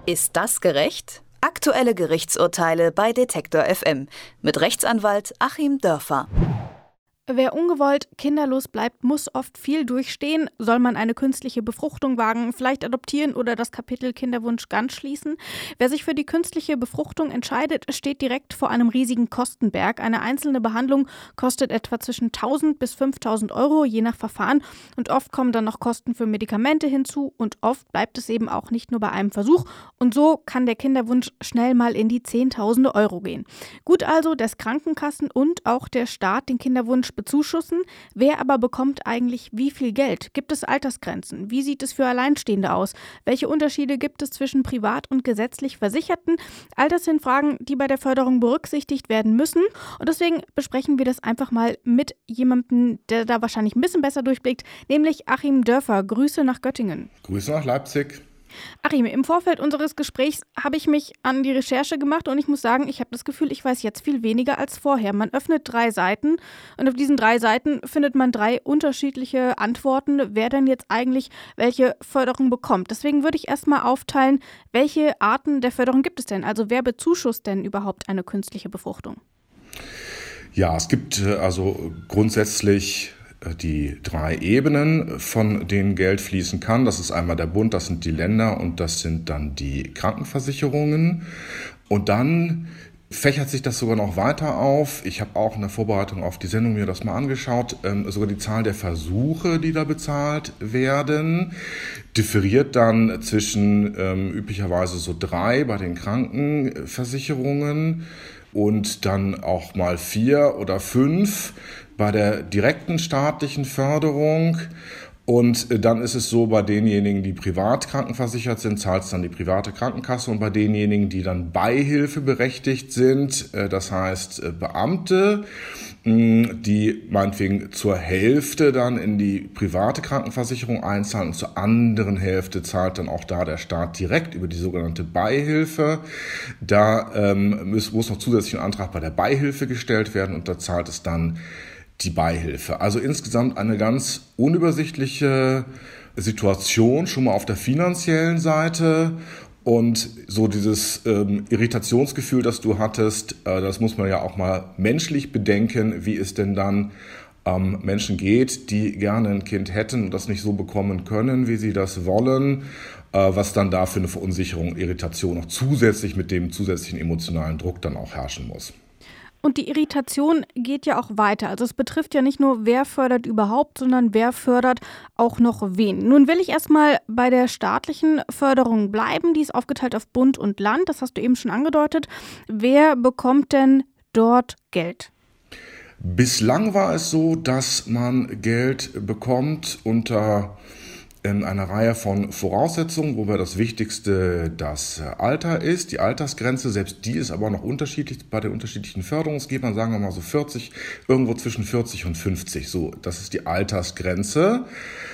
Ist das gerecht? Aktuelle Gerichtsurteile bei Detektor FM mit Rechtsanwalt Achim Dörfer. Wer ungewollt kinderlos bleibt, muss oft viel durchstehen. Soll man eine künstliche Befruchtung wagen, vielleicht adoptieren oder das Kapitel Kinderwunsch ganz schließen? Wer sich für die künstliche Befruchtung entscheidet, steht direkt vor einem riesigen Kostenberg. Eine einzelne Behandlung kostet etwa zwischen 1.000 bis 5.000 Euro, je nach Verfahren. Und oft kommen dann noch Kosten für Medikamente hinzu. Und oft bleibt es eben auch nicht nur bei einem Versuch. Und so kann der Kinderwunsch schnell mal in die Zehntausende Euro gehen. Gut also, dass Krankenkassen und auch der Staat den Kinderwunsch bezuschussen. Wer aber bekommt eigentlich wie viel Geld? Gibt es Altersgrenzen? Wie sieht es für Alleinstehende aus? Welche Unterschiede gibt es zwischen privat und gesetzlich Versicherten? All das sind Fragen, die bei der Förderung berücksichtigt werden müssen. Und deswegen besprechen wir das einfach mal mit jemandem, der da wahrscheinlich ein bisschen besser durchblickt, nämlich Achim Dörfer. Grüße nach Göttingen. Grüße nach Leipzig. Achim, im Vorfeld unseres Gesprächs habe ich mich an die Recherche gemacht und ich muss sagen, ich habe das Gefühl, ich weiß jetzt viel weniger als vorher. Man öffnet 3 Seiten und auf diesen 3 Seiten findet man 3 unterschiedliche Antworten, wer denn jetzt eigentlich welche Förderung bekommt. Deswegen würde ich erstmal aufteilen, welche Arten der Förderung gibt es denn? Also wer bezuschusst denn überhaupt eine künstliche Befruchtung? Ja, es gibt also grundsätzlich die 3 Ebenen, von denen Geld fließen kann. Das ist einmal der Bund, das sind die Länder und das sind dann die Krankenversicherungen. Und dann fächert sich das sogar noch weiter auf. Ich habe auch in der Vorbereitung auf die Sendung mir das mal angeschaut. Sogar die Zahl der Versuche, die da bezahlt werden, differiert dann zwischen üblicherweise so 3 bei den Krankenversicherungen und dann auch mal 4 oder 5 bei der direkten staatlichen Förderung. Und dann ist es so, bei denjenigen, die privat krankenversichert sind, zahlt es dann die private Krankenkasse. Und bei denjenigen, die dann beihilfeberechtigt sind, das heißt Beamte, die meinetwegen zur Hälfte dann in die private Krankenversicherung einzahlen und zur anderen Hälfte zahlt dann auch da der Staat direkt über die sogenannte Beihilfe. Da muss noch zusätzlich ein Antrag bei der Beihilfe gestellt werden und da zahlt es dann die Beihilfe. Also insgesamt eine ganz unübersichtliche Situation, schon mal auf der finanziellen Seite. Und so dieses Irritationsgefühl, das du hattest, das muss man ja auch mal menschlich bedenken, wie es denn dann Menschen geht, die gerne ein Kind hätten und das nicht so bekommen können, wie sie das wollen, was dann da für eine Verunsicherung, Irritation noch zusätzlich mit dem zusätzlichen emotionalen Druck dann auch herrschen muss. Und die Irritation geht ja auch weiter. Also es betrifft ja nicht nur, wer fördert überhaupt, sondern wer fördert auch noch wen. Nun will ich erstmal bei der staatlichen Förderung bleiben. Die ist aufgeteilt auf Bund und Land. Das hast du eben schon angedeutet. Wer bekommt denn dort Geld? Bislang war es so, dass man Geld bekommt unter einer Reihe von Voraussetzungen, wobei das Wichtigste das Alter ist, die Altersgrenze, selbst die ist aber noch unterschiedlich bei den unterschiedlichen Förderungsgebern, sagen wir mal so 40, irgendwo zwischen 40 und 50, so, das ist die Altersgrenze.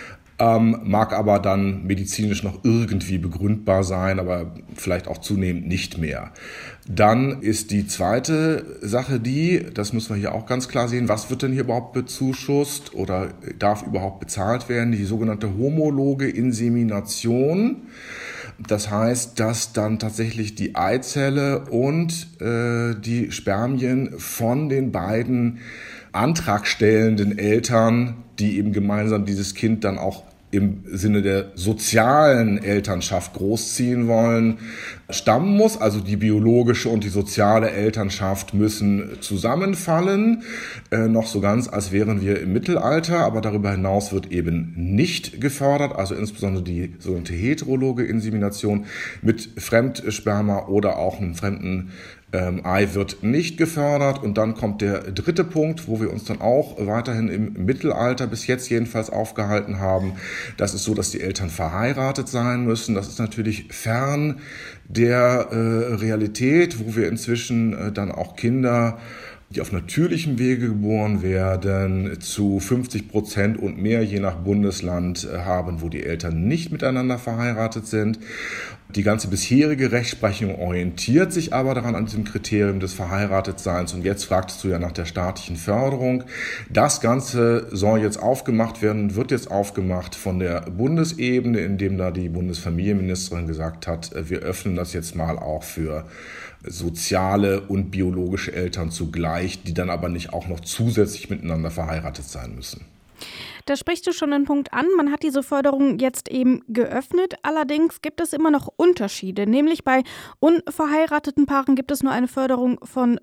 Mag aber dann medizinisch noch irgendwie begründbar sein, aber vielleicht auch zunehmend nicht mehr. Dann ist die zweite Sache das müssen wir hier auch ganz klar sehen, was wird denn hier überhaupt bezuschusst oder darf überhaupt bezahlt werden? Die sogenannte homologe Insemination. Das heißt, dass dann tatsächlich die Eizelle und die Spermien von den beiden antragstellenden Eltern, die eben gemeinsam dieses Kind dann auch im Sinne der sozialen Elternschaft großziehen wollen, stammen muss. Also die biologische und die soziale Elternschaft müssen zusammenfallen. Noch so ganz, als wären wir im Mittelalter, aber darüber hinaus wird eben nicht gefördert. Also insbesondere die sogenannte heterologe Insemination mit Fremdsperma oder auch einem fremden Ei wird nicht gefördert. Und dann kommt der dritte Punkt, wo wir uns dann auch weiterhin im Mittelalter bis jetzt jedenfalls aufgehalten haben. Das ist so, dass die Eltern verheiratet sein müssen. Das ist natürlich fern der Realität, wo wir inzwischen dann auch Kinder die auf natürlichem Wege geboren werden, zu 50% und mehr, je nach Bundesland, haben, wo die Eltern nicht miteinander verheiratet sind. Die ganze bisherige Rechtsprechung orientiert sich aber daran an diesem Kriterium des Verheiratetseins. Und jetzt fragtest du ja nach der staatlichen Förderung. Das Ganze soll jetzt aufgemacht werden, wird jetzt aufgemacht von der Bundesebene, indem da die Bundesfamilienministerin gesagt hat, wir öffnen das jetzt mal auch für soziale und biologische Eltern zugleich, die dann aber nicht auch noch zusätzlich miteinander verheiratet sein müssen. Da sprichst du schon einen Punkt an. Man hat diese Förderung jetzt eben geöffnet. Allerdings gibt es immer noch Unterschiede. Nämlich bei unverheirateten Paaren gibt es nur eine Förderung von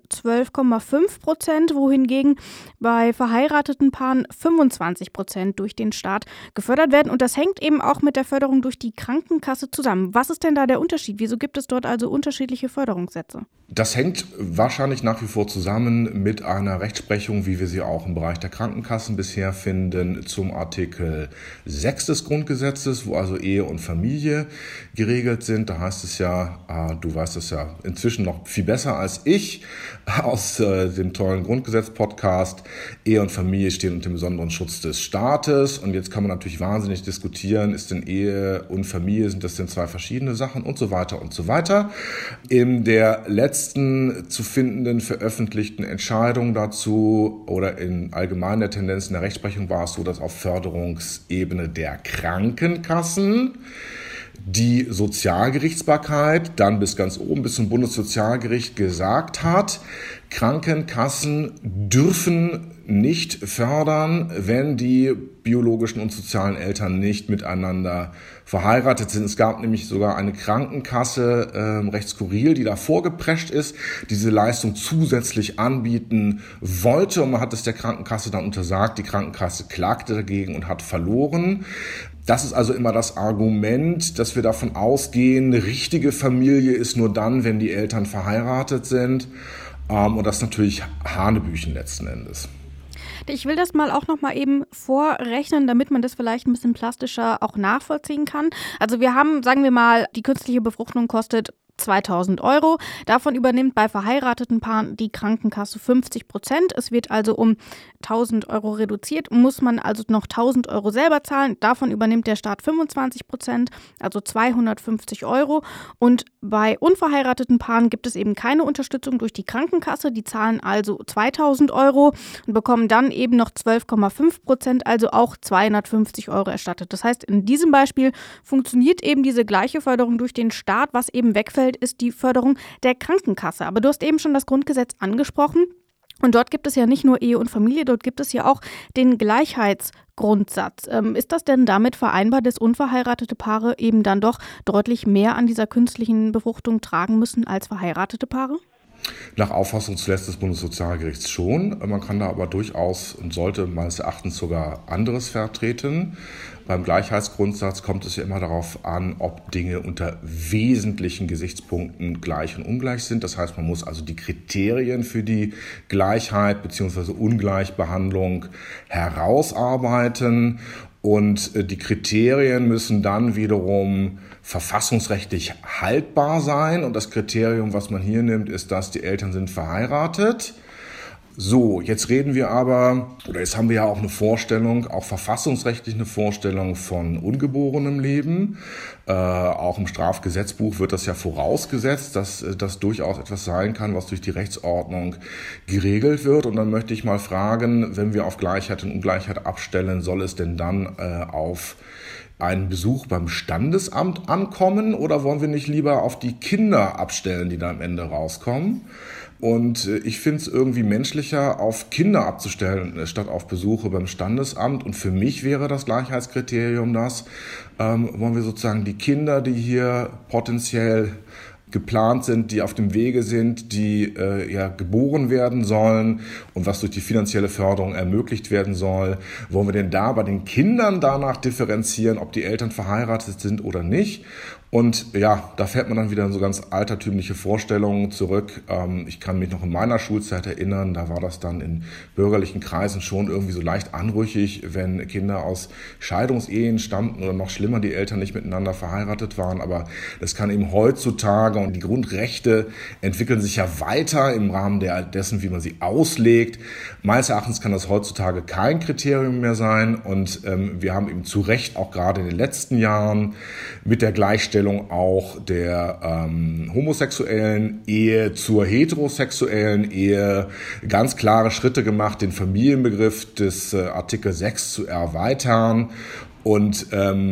12,5%, wohingegen bei verheirateten Paaren 25% durch den Staat gefördert werden. Und das hängt eben auch mit der Förderung durch die Krankenkasse zusammen. Was ist denn da der Unterschied? Wieso gibt es dort also unterschiedliche Förderungssätze? Das hängt wahrscheinlich nach wie vor zusammen mit einer Rechtsprechung, wie wir sie auch im Bereich der Krankenkassen bisher finden, zum Artikel 6 des Grundgesetzes, wo also Ehe und Familie geregelt sind. Da heißt es ja, du weißt es ja inzwischen noch viel besser als ich aus dem tollen Grundgesetz-Podcast, Ehe und Familie stehen unter dem besonderen Schutz des Staates. Und jetzt kann man natürlich wahnsinnig diskutieren, ist denn Ehe und Familie, sind das denn zwei verschiedene Sachen und so weiter und so weiter. In der letzten zu findenden veröffentlichten Entscheidung dazu oder in allgemein der Tendenz in der Rechtsprechung war es so, dass auf Förderungsebene der Krankenkassen die Sozialgerichtsbarkeit dann bis ganz oben, bis zum Bundessozialgericht gesagt hat, Krankenkassen dürfen nicht fördern, wenn die biologischen und sozialen Eltern nicht miteinander verheiratet sind. Es gab nämlich sogar eine Krankenkasse, recht skurril, die da vorgeprescht ist, diese Leistung zusätzlich anbieten wollte. Und man hat es der Krankenkasse dann untersagt. Die Krankenkasse klagte dagegen und hat verloren. Das ist also immer das Argument, dass wir davon ausgehen, eine richtige Familie ist nur dann, wenn die Eltern verheiratet sind. Und das ist natürlich Hanebüchen letzten Endes. Ich will das mal auch noch mal eben vorrechnen, damit man das vielleicht ein bisschen plastischer auch nachvollziehen kann. Also wir haben, sagen wir mal, die künstliche Befruchtung kostet 2.000 €. Davon übernimmt bei verheirateten Paaren die Krankenkasse 50%. Es wird also um 1.000 € reduziert, muss man also noch 1.000 € selber zahlen. Davon übernimmt der Staat 25%, also 250 €. Und bei unverheirateten Paaren gibt es eben keine Unterstützung durch die Krankenkasse. Die zahlen also 2.000 € und bekommen dann eben noch 12,5%, also auch 250 € erstattet. Das heißt, in diesem Beispiel funktioniert eben diese gleiche Förderung durch den Staat. Was eben wegfällt, ist die Förderung der Krankenkasse. Aber du hast eben schon das Grundgesetz angesprochen. Und dort gibt es ja nicht nur Ehe und Familie, dort gibt es ja auch den Gleichheitsgrundsatz. Ist das denn damit vereinbar, dass unverheiratete Paare eben dann doch deutlich mehr an dieser künstlichen Befruchtung tragen müssen als verheiratete Paare? Nach Auffassung zuletzt des Bundessozialgerichts schon. Man kann da aber durchaus und sollte meines Erachtens sogar anderes vertreten. Beim Gleichheitsgrundsatz kommt es ja immer darauf an, ob Dinge unter wesentlichen Gesichtspunkten gleich und ungleich sind. Das heißt, man muss also die Kriterien für die Gleichheit bzw. Ungleichbehandlung herausarbeiten. Und die Kriterien müssen dann wiederum verfassungsrechtlich haltbar sein. Und das Kriterium, was man hier nimmt, ist, dass die Eltern sind verheiratet. So, jetzt reden wir aber, oder jetzt haben wir ja auch eine Vorstellung, auch verfassungsrechtlich eine Vorstellung von ungeborenem Leben. Auch im Strafgesetzbuch wird das ja vorausgesetzt, dass das durchaus etwas sein kann, was durch die Rechtsordnung geregelt wird. Und dann möchte ich mal fragen, wenn wir auf Gleichheit und Ungleichheit abstellen, soll es denn dann auf einen Besuch beim Standesamt ankommen oder wollen wir nicht lieber auf die Kinder abstellen, die da am Ende rauskommen? Und ich finde es irgendwie menschlicher, auf Kinder abzustellen, statt auf Besuche beim Standesamt. Und für mich wäre das Gleichheitskriterium das, wollen wir sozusagen die Kinder, die hier potenziell geplant sind, die auf dem Wege sind, die geboren werden sollen und was durch die finanzielle Förderung ermöglicht werden soll. Wollen wir denn da bei den Kindern danach differenzieren, ob die Eltern verheiratet sind oder nicht? Und ja, da fällt man dann wieder in so ganz altertümliche Vorstellungen zurück. Ich kann mich noch in meiner Schulzeit erinnern, da war das dann in bürgerlichen Kreisen schon irgendwie so leicht anrüchig, wenn Kinder aus Scheidungsehen stammten oder noch schlimmer, die Eltern nicht miteinander verheiratet waren. Aber das kann eben heutzutage Tage und die Grundrechte entwickeln sich ja weiter im Rahmen dessen, wie man sie auslegt. Meines Erachtens kann das heutzutage kein Kriterium mehr sein und wir haben eben zu Recht auch gerade in den letzten Jahren mit der Gleichstellung auch der homosexuellen Ehe zur heterosexuellen Ehe ganz klare Schritte gemacht, den Familienbegriff des Artikel 6 zu erweitern. Und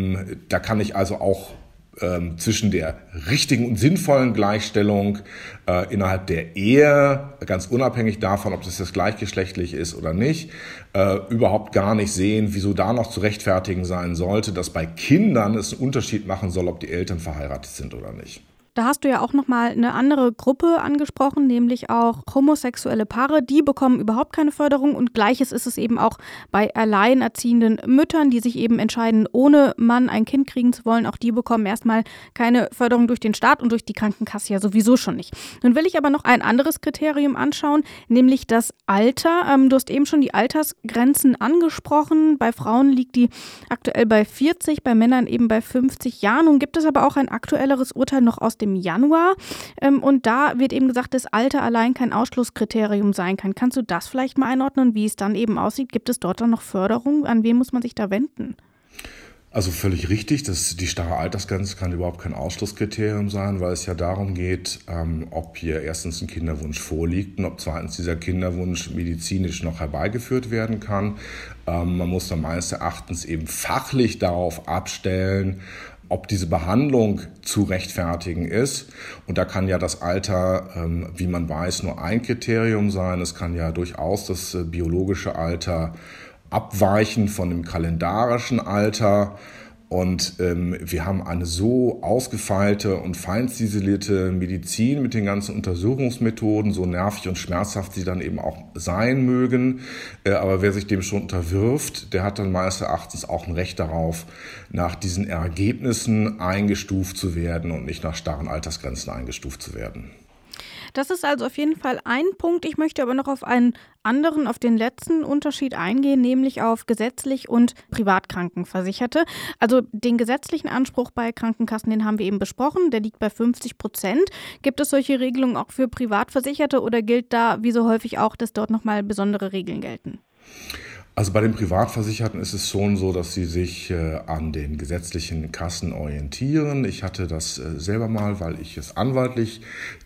da kann ich also auch zwischen der richtigen und sinnvollen Gleichstellung innerhalb der Ehe, ganz unabhängig davon, ob das jetzt gleichgeschlechtlich ist oder nicht, überhaupt gar nicht sehen, wieso da noch zu rechtfertigen sein sollte, dass bei Kindern es einen Unterschied machen soll, ob die Eltern verheiratet sind oder nicht. Da hast du ja auch nochmal eine andere Gruppe angesprochen, nämlich auch homosexuelle Paare. Die bekommen überhaupt keine Förderung und Gleiches ist es eben auch bei alleinerziehenden Müttern, die sich eben entscheiden, ohne Mann ein Kind kriegen zu wollen. Auch die bekommen erstmal keine Förderung durch den Staat und durch die Krankenkasse ja sowieso schon nicht. Nun will ich aber noch ein anderes Kriterium anschauen, nämlich das Alter. Du hast eben schon die Altersgrenzen angesprochen. Bei Frauen liegt die aktuell bei 40, bei Männern eben bei 50 Jahren. Nun gibt es aber auch ein aktuelleres Urteil noch aus dem Januar. Und da wird eben gesagt, dass Alter allein kein Ausschlusskriterium sein kann. Kannst du das vielleicht mal einordnen, wie es dann eben aussieht? Gibt es dort dann noch Förderung? An wen muss man sich da wenden? Also völlig richtig, die starre Altersgrenze kann überhaupt kein Ausschlusskriterium sein, weil es ja darum geht, ob hier erstens ein Kinderwunsch vorliegt und ob zweitens dieser Kinderwunsch medizinisch noch herbeigeführt werden kann. Man muss dann meines Erachtens eben fachlich darauf abstellen, ob diese Behandlung zu rechtfertigen ist. Und da kann ja das Alter, wie man weiß, nur ein Kriterium sein. Es kann ja durchaus das biologische Alter abweichen von dem kalendarischen Alter. Und wir haben eine so ausgefeilte und feinziselierte Medizin mit den ganzen Untersuchungsmethoden, so nervig und schmerzhaft sie dann eben auch sein mögen. Aber wer sich dem schon unterwirft, der hat dann meines Erachtens auch ein Recht darauf, nach diesen Ergebnissen eingestuft zu werden und nicht nach starren Altersgrenzen eingestuft zu werden. Das ist also auf jeden Fall ein Punkt. Ich möchte aber noch auf einen anderen, auf den letzten Unterschied eingehen, nämlich auf gesetzlich und Privatkrankenversicherte. Also den gesetzlichen Anspruch bei Krankenkassen, den haben wir eben besprochen, der liegt bei 50%. Gibt es solche Regelungen auch für Privatversicherte oder gilt da wie so häufig auch, dass dort nochmal besondere Regeln gelten? Also bei den Privatversicherten ist es schon so, dass sie sich an den gesetzlichen Kassen orientieren. Ich hatte das selber mal, weil ich es anwaltlich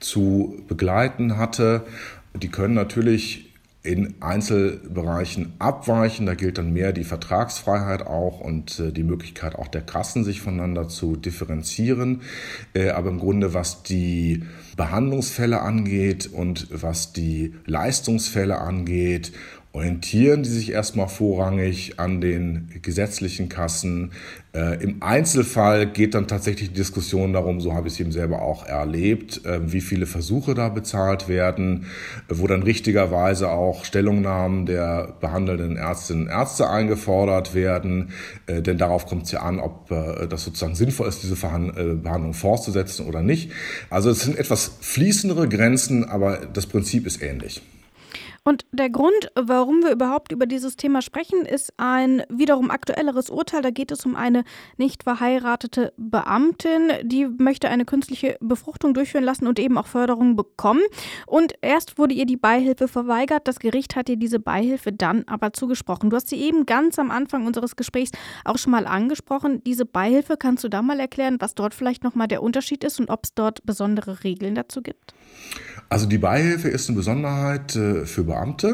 zu begleiten hatte. Die können natürlich in Einzelbereichen abweichen. Da gilt dann mehr die Vertragsfreiheit auch und die Möglichkeit auch der Kassen, sich voneinander zu differenzieren. Aber im Grunde, was die Behandlungsfälle angeht und was die Leistungsfälle angeht, orientieren die sich erstmal vorrangig an den gesetzlichen Kassen. Im Einzelfall geht dann tatsächlich die Diskussion darum, so habe ich es eben selber auch erlebt, wie viele Versuche da bezahlt werden, wo dann richtigerweise auch Stellungnahmen der behandelnden Ärztinnen und Ärzte eingefordert werden, denn darauf kommt es ja an, ob das sozusagen sinnvoll ist, diese Behandlung fortzusetzen oder nicht. Also es sind etwas fließendere Grenzen, aber das Prinzip ist ähnlich. Und der Grund, warum wir überhaupt über dieses Thema sprechen, ist ein wiederum aktuelleres Urteil. Da geht es um eine nicht verheiratete Beamtin, die möchte eine künstliche Befruchtung durchführen lassen und eben auch Förderung bekommen. Und erst wurde ihr die Beihilfe verweigert. Das Gericht hat ihr diese Beihilfe dann aber zugesprochen. Du hast sie eben ganz am Anfang unseres Gesprächs auch schon mal angesprochen. Diese Beihilfe, kannst du da mal erklären, was dort vielleicht nochmal der Unterschied ist und ob es dort besondere Regeln dazu gibt? Also die Beihilfe ist eine Besonderheit für Beamte.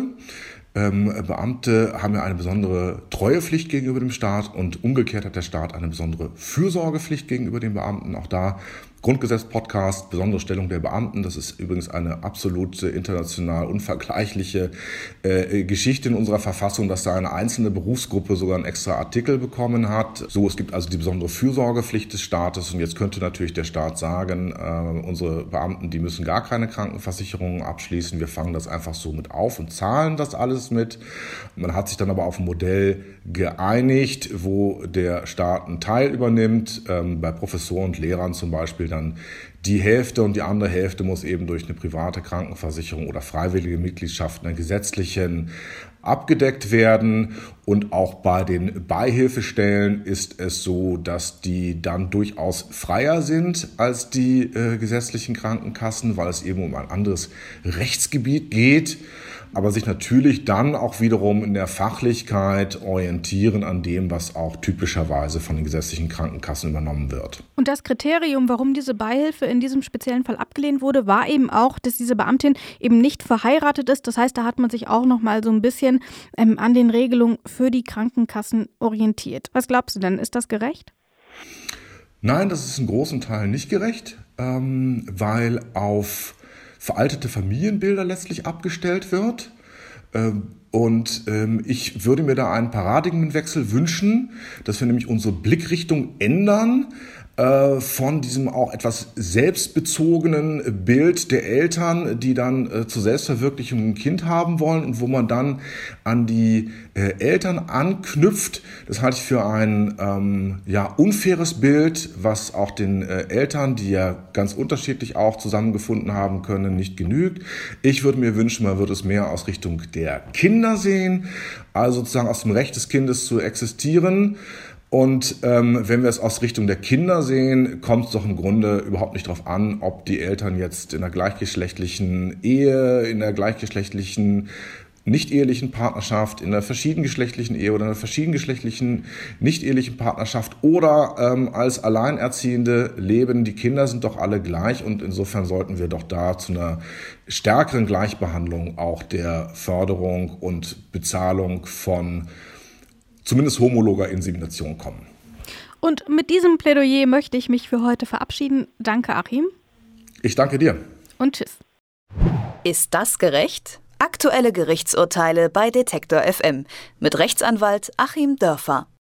Beamte haben ja eine besondere Treuepflicht gegenüber dem Staat und umgekehrt hat der Staat eine besondere Fürsorgepflicht gegenüber den Beamten. Auch da Grundgesetz-Podcast, besondere Stellung der Beamten. Das ist übrigens eine absolut international unvergleichliche Geschichte in unserer Verfassung, dass da eine einzelne Berufsgruppe sogar einen extra Artikel bekommen hat. So, es gibt also die besondere Fürsorgepflicht des Staates und jetzt könnte natürlich der Staat sagen, unsere Beamten, die müssen gar keine Krankenversicherungen abschließen. Wir fangen das einfach so mit auf und zahlen das alles mit. Man hat sich dann aber auf ein Modell geeinigt, wo der Staat einen Teil übernimmt, bei Professoren und Lehrern zum Beispiel dann die Hälfte und die andere Hälfte muss eben durch eine private Krankenversicherung oder freiwillige Mitgliedschaft einer gesetzlichen abgedeckt werden. Und auch bei den Beihilfestellen ist es so, dass die dann durchaus freier sind als die gesetzlichen Krankenkassen, weil es eben um ein anderes Rechtsgebiet geht, aber sich natürlich dann auch wiederum in der Fachlichkeit orientieren an dem, was auch typischerweise von den gesetzlichen Krankenkassen übernommen wird. Und das Kriterium, warum diese Beihilfe in diesem speziellen Fall abgelehnt wurde, war eben auch, dass diese Beamtin eben nicht verheiratet ist. Das heißt, da hat man sich auch noch mal so ein bisschen an den Regelungen für die Krankenkassen orientiert. Was glaubst du denn? Ist das gerecht? Nein, das ist in großen Teilen nicht gerecht, weil auf veraltete Familienbilder letztlich abgestellt wird. Und ich würde mir da einen Paradigmenwechsel wünschen, dass wir nämlich unsere Blickrichtung ändern von diesem auch etwas selbstbezogenen Bild der Eltern, die dann zur Selbstverwirklichung ein Kind haben wollen und wo man dann an die Eltern anknüpft. Das halte ich für ein unfaires Bild, was auch den Eltern, die ja ganz unterschiedlich auch zusammengefunden haben können, nicht genügt. Ich würde mir wünschen, man würde es mehr aus Richtung der Kinder sehen, also sozusagen aus dem Recht des Kindes zu existieren. Und wenn wir es aus Richtung der Kinder sehen, kommt es doch im Grunde überhaupt nicht darauf an, ob die Eltern jetzt in einer gleichgeschlechtlichen Ehe, in einer gleichgeschlechtlichen nicht-ehelichen Partnerschaft, in einer verschiedengeschlechtlichen Ehe oder einer verschiedengeschlechtlichen nicht-ehelichen Partnerschaft oder als Alleinerziehende leben. Die Kinder sind doch alle gleich und insofern sollten wir doch da zu einer stärkeren Gleichbehandlung auch der Förderung und Bezahlung von zumindest homologer Insemination kommen. Und mit diesem Plädoyer möchte ich mich für heute verabschieden. Danke, Achim. Ich danke dir. Und tschüss. Ist das gerecht? Aktuelle Gerichtsurteile bei Detektor FM mit Rechtsanwalt Achim Dörfer.